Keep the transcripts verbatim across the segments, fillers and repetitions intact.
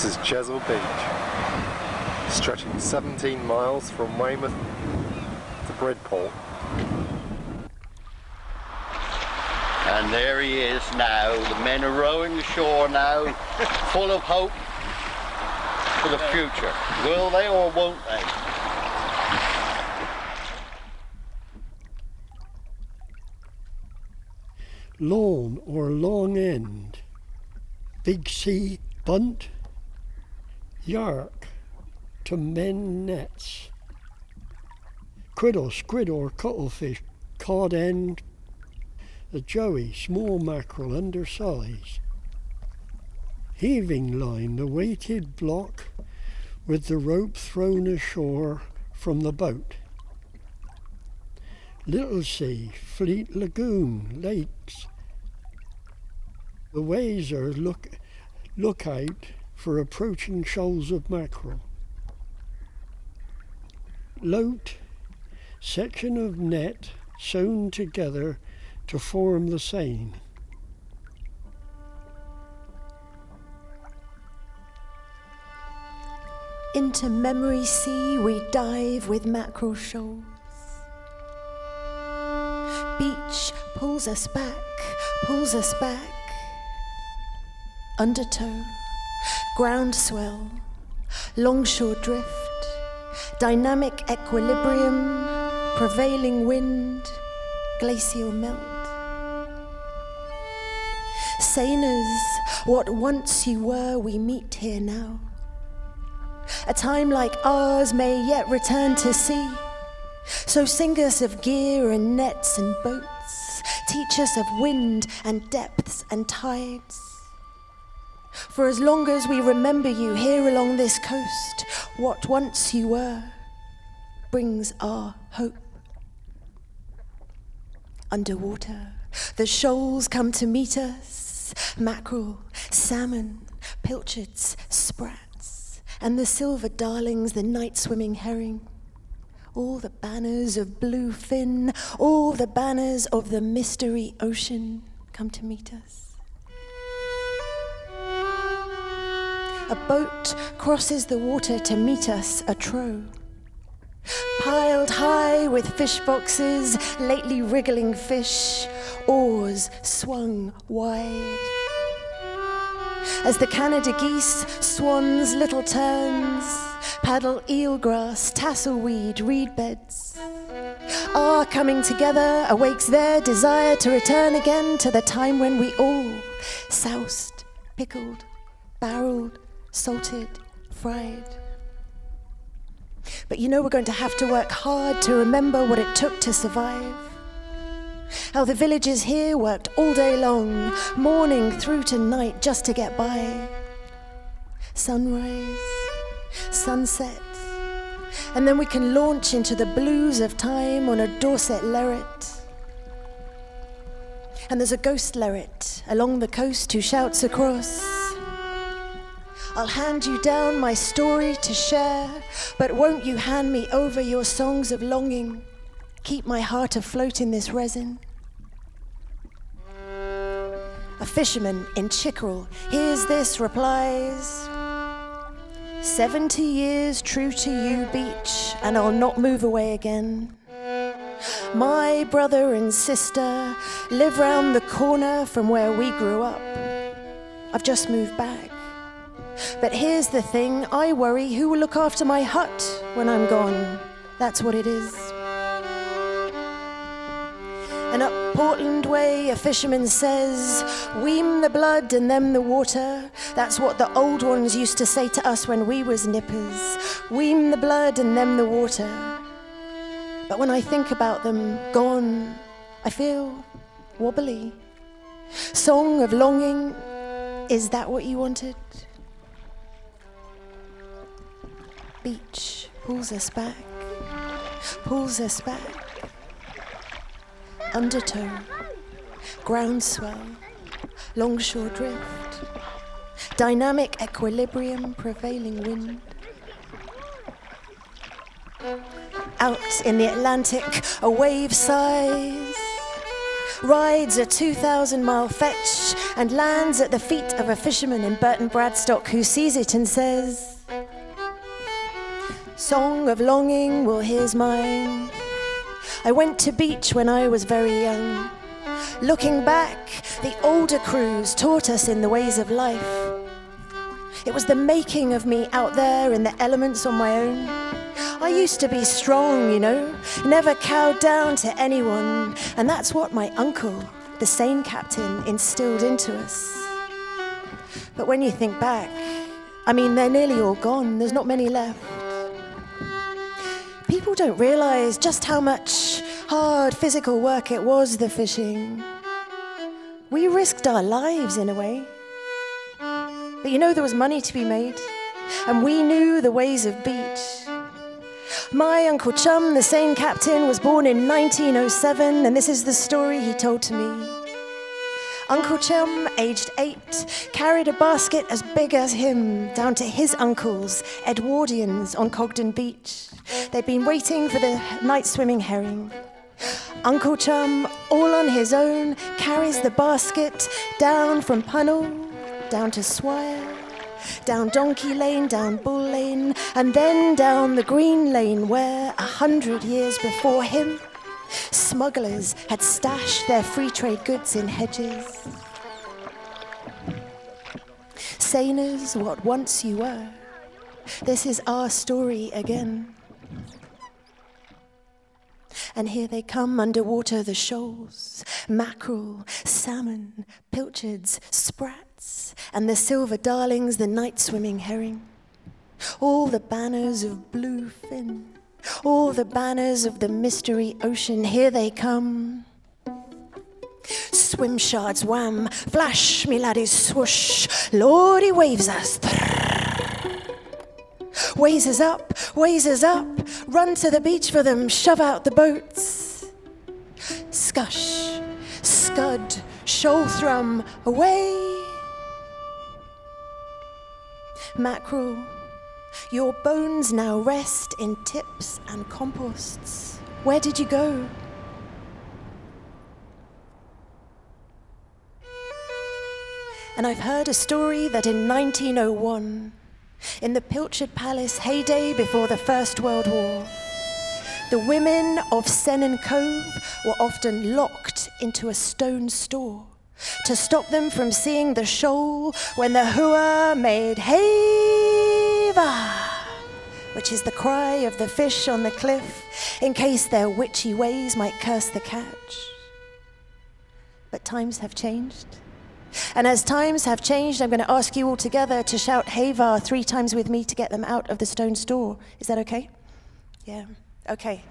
This is Chesil Beach, stretching seventeen miles from Weymouth to Bridport. And there he is now. The men are rowing ashore now, full of hope for the future. Will they or won't they? Lawn or long end, big sea bunt, yark to mend nets, criddle, squid or cuttlefish, cod end, the joey, small mackerel undersize, heaving line, the weighted block with the rope thrown ashore from the boat. Little sea, fleet lagoon, lakes. The ways are look, look out for approaching shoals of mackerel. Loat, section of net sewn together to form the seine. Into memory sea we dive with mackerel shoals. Beach pulls us back, pulls us back. Undertow, groundswell, longshore drift, dynamic equilibrium, prevailing wind, glacial melt. Seiners, what once you were, we meet here now. A time like ours may yet return to sea. So sing us of gear and nets and boats, teach us of wind and depths and tides. For as long as we remember you here along this coast, what once you were brings our hope. Underwater, the shoals come to meet us, mackerel, salmon, pilchards, sprats, and the silver darlings, the night-swimming herring. All the banners of blue fin, all the banners of the mystery ocean come to meet us. A boat crosses the water to meet us atrow. Piled high with fish boxes, lately wriggling fish, oars swung wide. As the Canada geese, swans, little terns, paddle eelgrass, tasselweed, reed beds. Our coming together awakes their desire to return again to the time when we all soused, pickled, barreled, salted, fried. But you know we're going to have to work hard to remember what it took to survive. How the villagers here worked all day long, morning through to night just to get by. Sunrise, sunset, and then we can launch into the blues of time on a Dorset leret. And there's a ghost leret along the coast who shouts across, I'll hand you down my story to share, but won't you hand me over your songs of longing? Keep my heart afloat in this resin. A fisherman in Chickerell hears this, replies, Seventy years true to you, beach, and I'll not move away again. My brother and sister live round the corner from where we grew up. I've just moved back. But here's the thing, I worry who will look after my hut when I'm gone. That's what it is. And up Portland Way, a fisherman says, weem the blood and them the water. That's what the old ones used to say to us when we was nippers. Weem the blood and them the water. But when I think about them gone, I feel wobbly. Song of longing, is that what you wanted? Beach pulls us back, pulls us back. Undertow, groundswell, longshore drift, dynamic equilibrium, prevailing wind. Out in the Atlantic, a wave sighs, rides a two thousand mile fetch, and lands at the feet of a fisherman in Burton Bradstock who sees it and says, "Song of longing, well here's mine. I went to beach when I was very young. Looking back, the older crews taught us in the ways of life. It was the making of me out there in the elements on my own. I used to be strong, you know, never cowed down to anyone, and that's what my uncle, the Seine captain, instilled into us. But when you think back, I mean, they're nearly all gone. There's not many left. People don't realize just how much hard physical work it was, the fishing. We risked our lives in a way. But you know, there was money to be made, and we knew the ways of beach. My Uncle Chum, the Seine captain, was born in nineteen oh seven, and this is the story he told to me. Uncle Chum, aged eight, carried a basket as big as him down to his uncles, Edwardians, on Cogden Beach. They'd been waiting for the night swimming herring. Uncle Chum, all on his own, carries the basket down from Punnell, down to Swire, down Donkey Lane, down Bull Lane, and then down the Green Lane where, a hundred years before him, smugglers had stashed their free trade goods in hedges. Seiners, what once you were, this is our story again. And here they come underwater, the shoals, mackerel, salmon, pilchards, sprats, and the silver darlings, the night swimming herring. All the banners of blue fin, all the banners of the mystery ocean, here they come. Swim shards wham, flash, me laddies swoosh, Lord he waves us. Waves us up, waves us up, run to the beach for them, shove out the boats. Scush, scud, shoal thrum, away. Mackerel, your bones now rest in tips and composts. Where did you go? And I've heard a story that in nineteen oh one, in the Pilchard Palace heyday before the First World War, the women of Sennen Cove were often locked into a stone store to stop them from seeing the shoal when the hua made heva, which is the cry of the fish on the cliff in case their witchy ways might curse the catch. But times have changed. And as times have changed, I'm going to ask you all together to shout Heva three times with me to get them out of the stone store. Is that okay? Yeah, okay.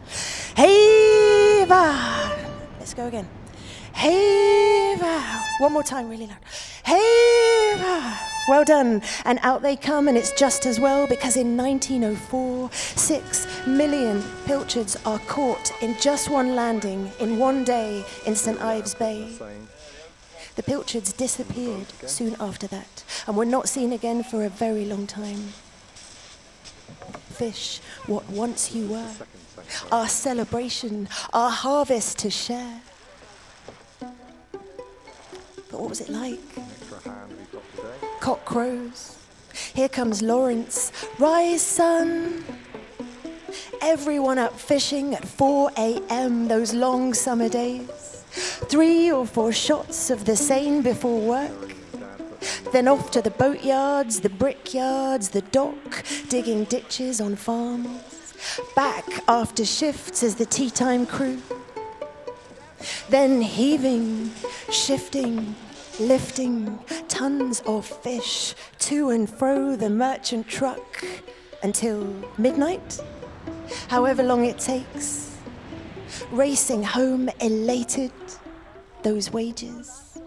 Heva! Let's go again. Heva! One more time, really loud. Heva! Well done. And out they come, and it's just as well, because in nineteen oh four, six million pilchards are caught in just one landing, in one day, in Saint Ives Bay. The pilchards disappeared soon after that and were not seen again for a very long time. Fish, what once you were, our celebration, our harvest to share. But what was it like? Cock crows. Here comes Lawrence. Rise, sun. Everyone up fishing at four a.m. those long summer days. Three or four shots of the Seine before work. Then off to the boatyards, the brickyards, the dock, digging ditches on farms. Back after shifts as the tea time crew. Then heaving, shifting, lifting tons of fish to and fro the merchant truck until midnight, however long it takes. Racing home elated, those wages.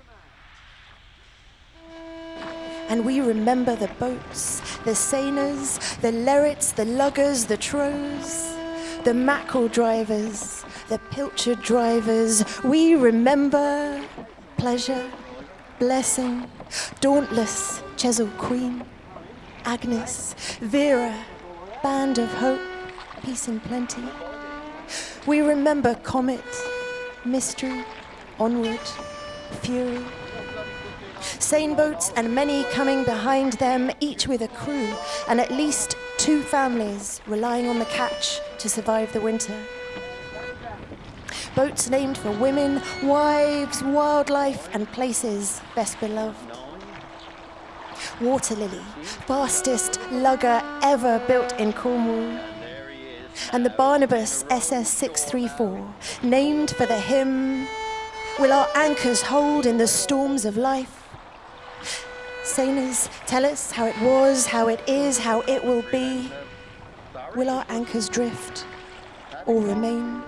And we remember the boats, the seiners, the lerrets, the luggers, the trows, the mackerel drivers, the pilchard drivers. We remember pleasure, blessing, dauntless Chesil Queen, Agnes, Vera, Band of Hope, peace and plenty. We remember Comet, mystery, onward, fury. Seine boats and many coming behind them, each with a crew, and at least two families relying on the catch to survive the winter. Boats named for women, wives, wildlife, and places best beloved. Water Lily, fastest lugger ever built in Cornwall. And the Barnabas S S six thirty-four, named for the hymn, "Will our anchors hold in the storms of life?" Sailors, tell us how it was, how it is, how it will be. Will our anchors drift or remain?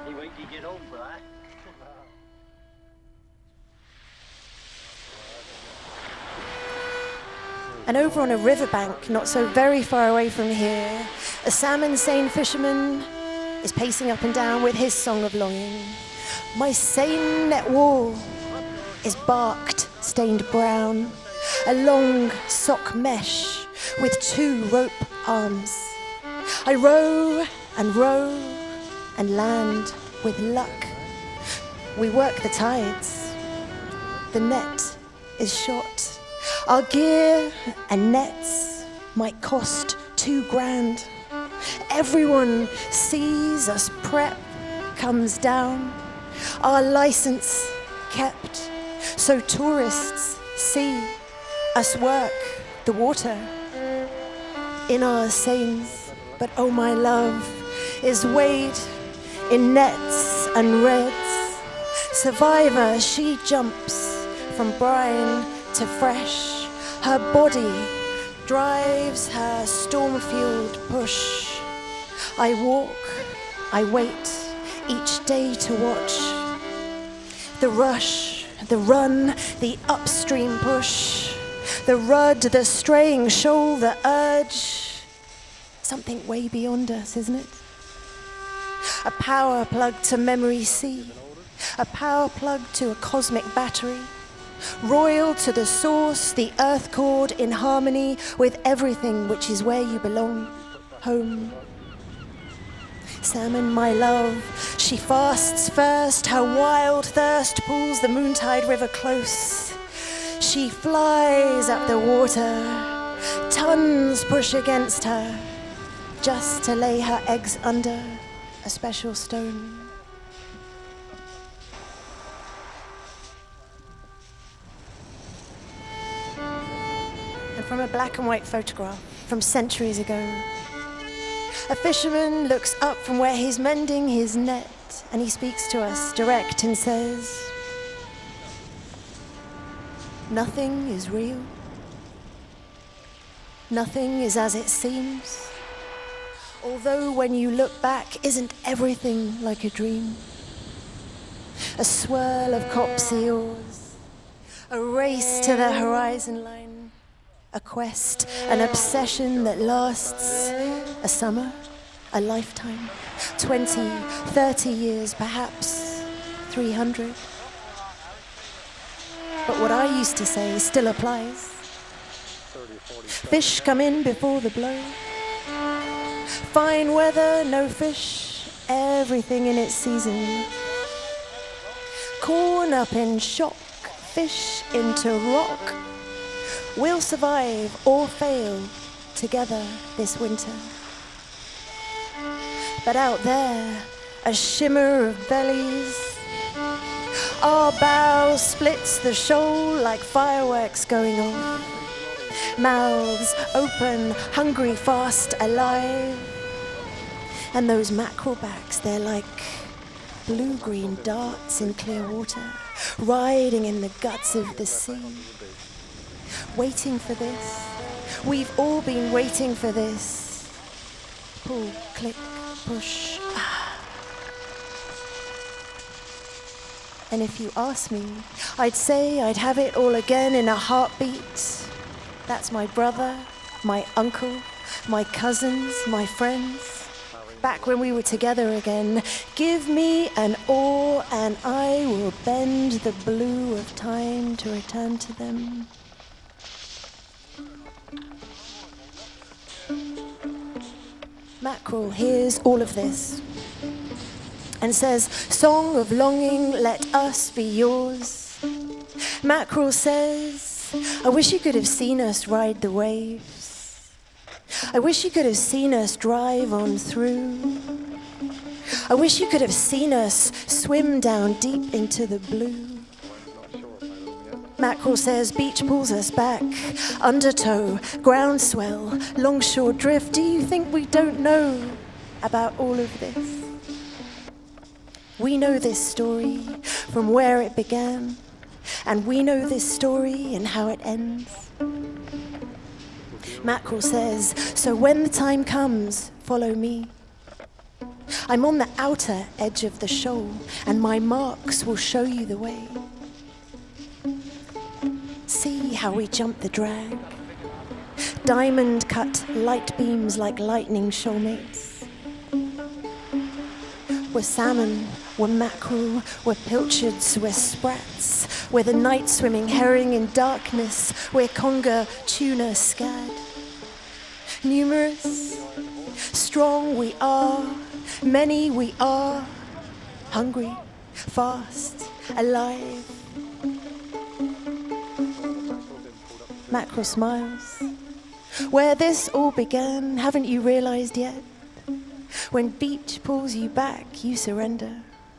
And over on a riverbank, not so very far away from here, a salmon seine fisherman is pacing up and down with his song of longing. My seine net wall is barked, stained brown, a long sock mesh with two rope arms. I row and row and land with luck. We work the tides. The net is short. Our gear and nets might cost two grand. Everyone sees us prep, comes down. Our license kept, so tourists see us work the water in our seines. But oh, my love is weighed in nets and reds. Survivor, she jumps from brine to fresh. Her body drives her storm-fueled push. I walk, I wait each day to watch the rush, the run, the upstream push, the rud, the straying shoal, the urge. Something way beyond us, isn't it? A power plug to memory sea, a power plug to a cosmic battery, royal to the source, the earth chord in harmony with everything which is where you belong, home. Salmon, my love, she fasts first, her wild thirst pulls the Moontide River close. She flies up the water, tons push against her, just to lay her eggs under a special stone. And from a black and white photograph from centuries ago, a fisherman looks up from where he's mending his net and he speaks to us direct and says, "Nothing is real. Nothing is as it seems. Although when you look back, isn't everything like a dream? A swirl of copse eels, a race to the horizon line, a quest, an obsession that lasts a summer, a lifetime, twenty, thirty years, perhaps three hundred. But what I used to say still applies. Fish come in before the blow. Fine weather, no fish, everything in its season. Corn up in shock, fish into rock. We'll survive or fail together this winter. But out there, a shimmer of bellies. Our bow splits the shoal like fireworks going off. Mouths open, hungry, fast, alive. And those mackerel backs, they're like blue-green darts in clear water, riding in the guts of the sea. Waiting for this. We've all been waiting for this. Pull, click, push. Ah. And if you ask me, I'd say I'd have it all again in a heartbeat. That's my brother, my uncle, my cousins, my friends. Back when we were together again. Give me an oar and I will bend the blue of time to return to them. Mackerel hears all of this. and says, "Song of longing, let us be yours." Mackerel says, "I wish you could have seen us ride the waves. I wish you could have seen us drive on through. I wish you could have seen us swim down deep into the blue." Mackerel says, "Beach pulls us back, undertow, groundswell, longshore drift. Do you think we don't know about all of this? We know this story from where it began, and we know this story and how it ends." Mackerel says, "So when the time comes, follow me. I'm on the outer edge of the shoal, and my marks will show you the way. See how we jump the drag. Diamond cut light beams like lightning shoalmates. We're salmon, we're mackerel, we're pilchards, we're sprats. We're the night swimming herring in darkness. We're conger, tuna, scad. Numerous, strong we are, many we are, hungry, fast, alive." Mackerel smiles. "Where this all began, haven't you realized yet? When beach pulls you back, you surrender."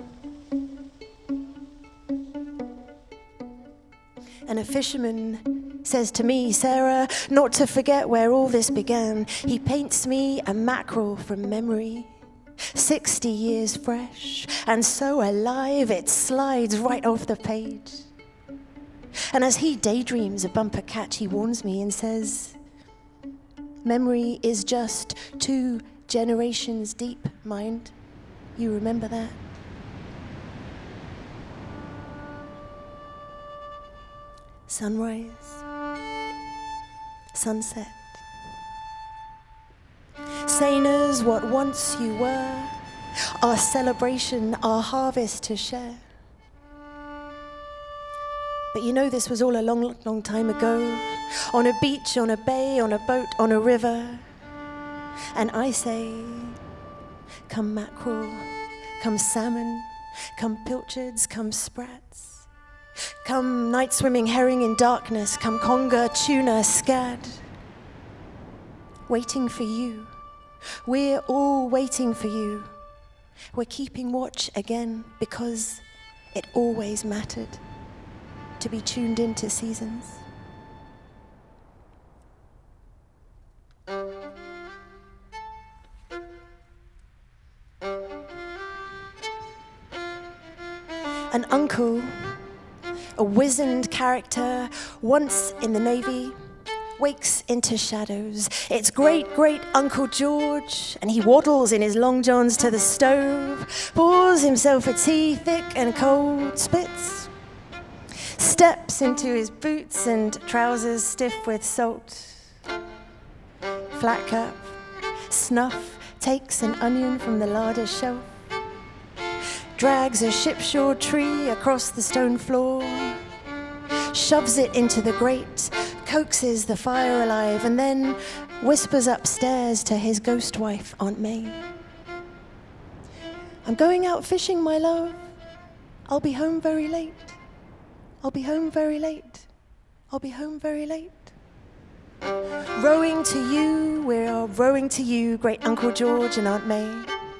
And a fisherman says to me, "Sarah, not to forget where all this began." He paints me a mackerel from memory, sixty years fresh, and so alive it slides right off the page. And as he daydreams a bumper catch, he warns me and says, "Memory is just two generations deep, mind. You remember that?" Sunrise, sunset. Sailors, what once you were, our celebration, our harvest to share. But you know this was all a long, long time ago, on a beach, on a bay, on a boat, on a river. And I say, come mackerel, come salmon, come pilchards, come sprats. Come night swimming herring in darkness, come conger, tuna, scad. Waiting for you. We're all waiting for you. We're keeping watch again because it always mattered to be tuned into seasons. An uncle, a wizened character, once in the Navy, wakes into shadows. It's great, great Uncle George, and he waddles in his long johns to the stove, pours himself a tea thick and cold, spits, steps into his boots and trousers stiff with salt, flat cap, snuff, takes an onion from the larder shelf, drags a shipshaw tree across the stone floor, shoves it into the grate, coaxes the fire alive, and then whispers upstairs to his ghost wife, Aunt May. "I'm going out fishing, my love. I'll be home very late. I'll be home very late. I'll be home very late." Rowing to you, we're rowing to you, great Uncle George and Aunt May.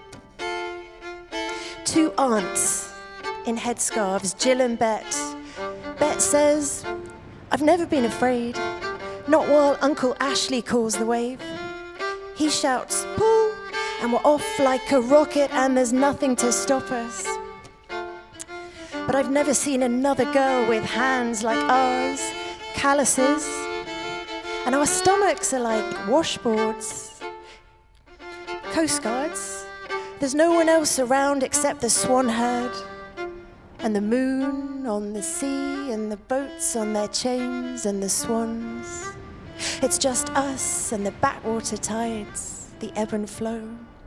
Two aunts in headscarves, Jill and Bet. Bet says, "I've never been afraid, not while Uncle Ashley calls the wave. He shouts, 'Pull,' and we're off like a rocket, and there's nothing to stop us. But I've never seen another girl with hands like ours, calluses, and our stomachs are like washboards. Coast Guards, there's no one else around except the swan herd, and the moon on the sea, and the boats on their chains, and the swans. It's just us and the backwater tides, the ebb and flow."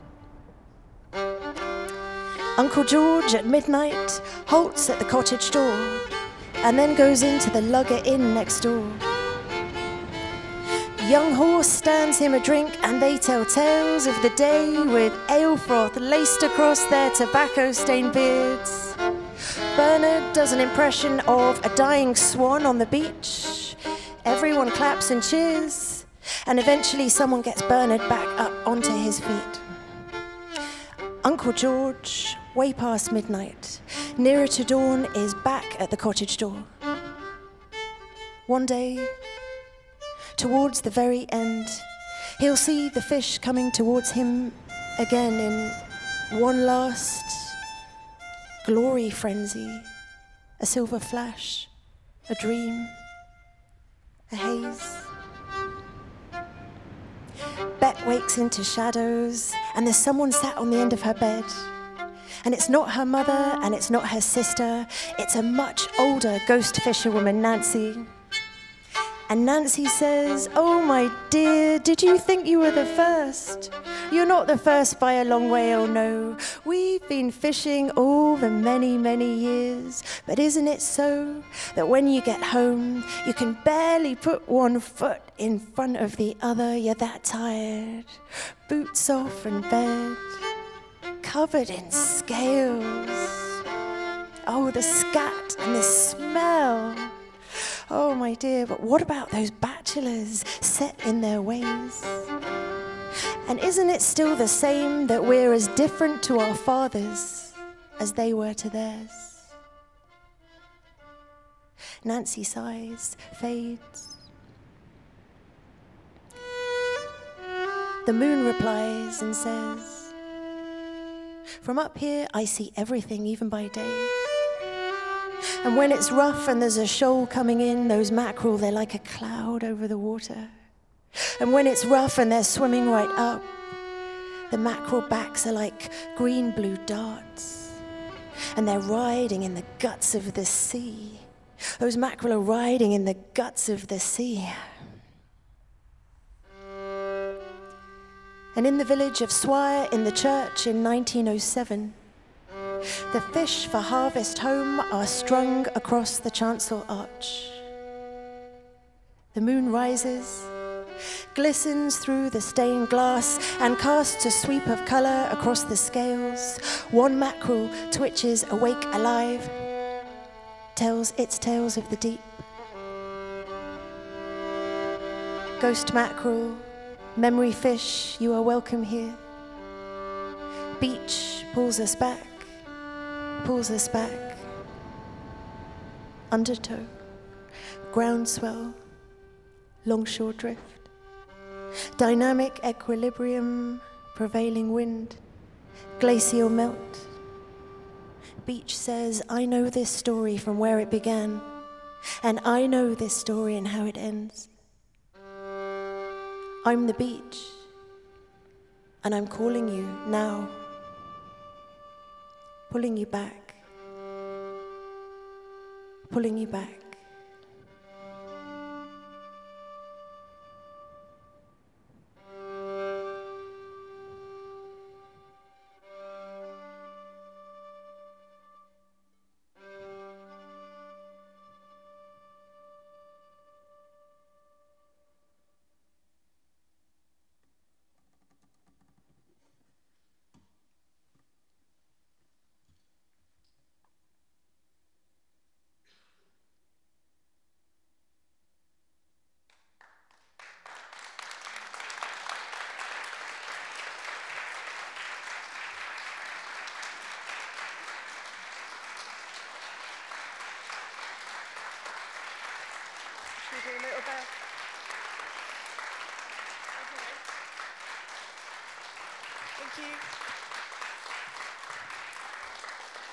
Uncle George at midnight halts at the cottage door and then goes into the Lugger Inn next door. Young horse stands him a drink, and they tell tales of the day with ale froth laced across their tobacco-stained beards. Bernard does an impression of a dying swan on the beach. Everyone claps and cheers, and eventually someone gets Bernard back up onto his feet. Uncle George, way past midnight, nearer to dawn, is back at the cottage door. One day, towards the very end, he'll see the fish coming towards him again in one last glory frenzy, a silver flash, a dream, a haze. Bet wakes into shadows, and there's someone sat on the end of her bed. And it's not her mother, and it's not her sister, it's a much older ghost fisherwoman, Nancy. And Nancy says, "Oh, my dear, did you think you were the first? You're not the first by a long way, oh no. We've been fishing all the many, many years. But isn't it so that when you get home, you can barely put one foot in front of the other? You're that tired. Boots off in bed, covered in scales. Oh, the scat and the smell. Oh, my dear, but what about those bachelors set in their ways? And isn't it still the same that we're as different to our fathers as they were to theirs?" Nancy sighs, fades. The moon replies and says, "From up here I see everything, even by day. And when it's rough and there's a shoal coming in, those mackerel, they're like a cloud over the water. And when it's rough and they're swimming right up, the mackerel backs are like green-blue darts. And they're riding in the guts of the sea. Those mackerel are riding in the guts of the sea." And in the village of Swire in the church in nineteen oh seven, the fish for harvest home are strung across the chancel arch. The moon rises, glistens through the stained glass, and casts a sweep of colour across the scales. One mackerel twitches awake alive, tells its tales of the deep. Ghost mackerel, memory fish, you are welcome here. Beach pulls us back, pulls us back. Undertow, groundswell, longshore drift. Dynamic equilibrium, prevailing wind, glacial melt. Beach says, "I know this story from where it began, and I know this story and how it ends. I'm the beach, and I'm calling you now. Pulling you back, pulling you back." Should we do a little bit? Thank you.